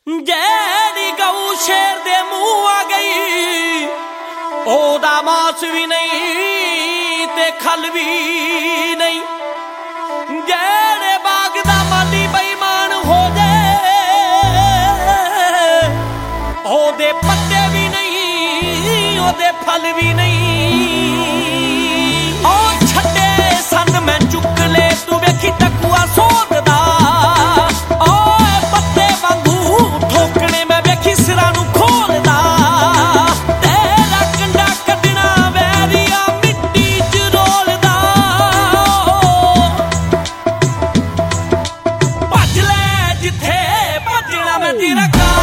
ਜਿਹੜੀ ਗਊ ਸ਼ੇਰ ਦੇ ਮੂੰਹ ਆ ਗਈ ਉਹਦਾ ਮਾਸ ਵੀ ਨਹੀਂ ਤੇ ਖਲ ਵੀ ਨਹੀਂ। ਜਿਹੜੇ ਬਾਗ ਦਾ ਮਾਲੀ ਬੇਈਮਾਨ ਹੋ ਜੇ ਉਹਦੇ ਪੱਤੇ ਵੀ ਨਹੀਂ ਉਹਦੇ ਫਲ ਵੀ ਨਹੀਂ। ਉਹ ਛੱਡੇ ਸੰਦ ਮੈਂ ਚੁੱਕ ਲੈ ਤੂੰ ਵੇਖੀ ਟਕੂਆ ਸੋਧਦਾ ਓਏ ਪੱਤੇ ਵਾਂਗੂ ਠੋਕਣੇ ਮੈਂ ਵੇਖੀ ਸਿਰਾਂ ਨੂੰ ਖੋਲਦਾ। ਤੇਰਾ ਕੰਡਾ ਕੱਢਣਾ ਵੈਰੀਆ ਮਿੱਟੀ ਚ ਰੋਲਦਾ। ਭੱਜ ਲੈ ਜਿੱਥੇ ਭੱਜਣਾ ਮੈਂ ਤੇਰਾ